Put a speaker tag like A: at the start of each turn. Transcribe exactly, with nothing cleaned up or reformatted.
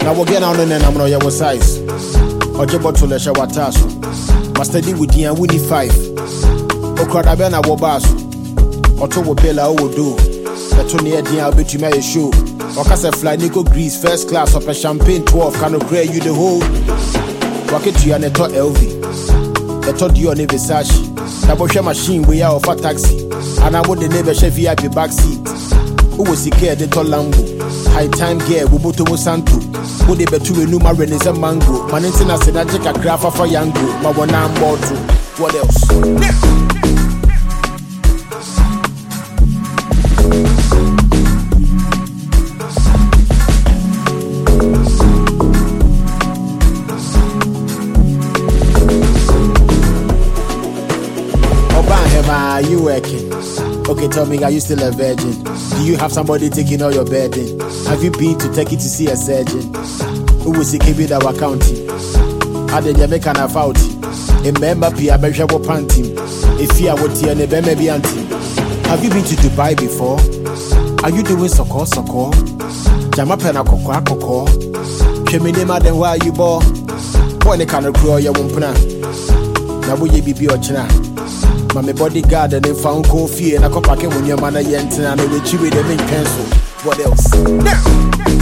A: Now we'll get on and I'm on your size. Or your bottle of shower tasso. Master D with the Winnie five. Okradabena Wabasu. Otto Bella will do. The Tony Eddie, I'll bet you may show. Or Casa Fly Nico Grease, first class of a champagne twelve. Can create you the whole. Rocket to you and a top L V. The top you on a Versace. Double share machine, we are off a taxi. And I would the neighbor chef V I P back seat. Who was he care the tall Lambo? High time gear, Wubuto Santo. Would they be to a new marine is a mango? Manintina said I take a graph of a yango. My one arm bottle. What else? Are you working? Okay, tell me, are you still a virgin? Do you have somebody taking all your burden? Have you been to Turkey to see a surgeon? Who will see K B our county? Are the Jamaican a faulty? A member Pia Bejawa Pantim. If you are what you are, maybe auntie. Have you been to Dubai before? Are you doing soko soko? Jamapena cocoa cocoa? Sheminema then why you bore? Boy, they can't grow your wumpuna. Now will you be your china? My bodyguard and they found coffee and I come back when your man and I will chew with them in pencil. What else?